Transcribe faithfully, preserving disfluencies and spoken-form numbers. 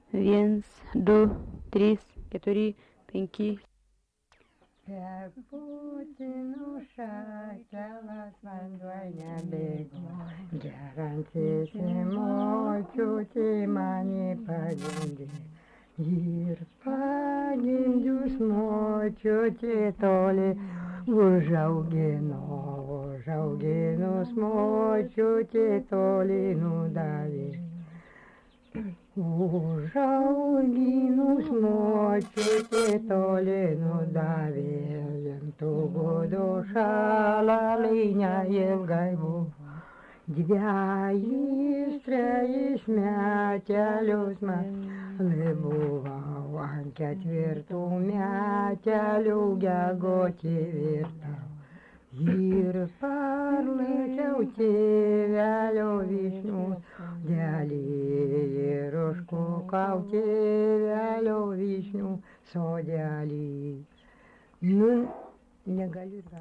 Viens, du, trys, keturi, penki. Per Putinų šakelas vanduo nebėgo, gerantis močiutė mane pagimdė. Ir pagimdžius močiutė toli užaugino, užauginus močiutė toli nudavė. Užauginus močiutė toli nudavė, tų gudų šalalai neilgai buvo. Dvejis, trejis metelius man buvau, ant ketvirtų metelių gegoti virtau. Ir parlaikiau tėvelio vyšnių sodelį, ir užkukau tėvelio vyšnių sodelį. Nu, negaliu dar.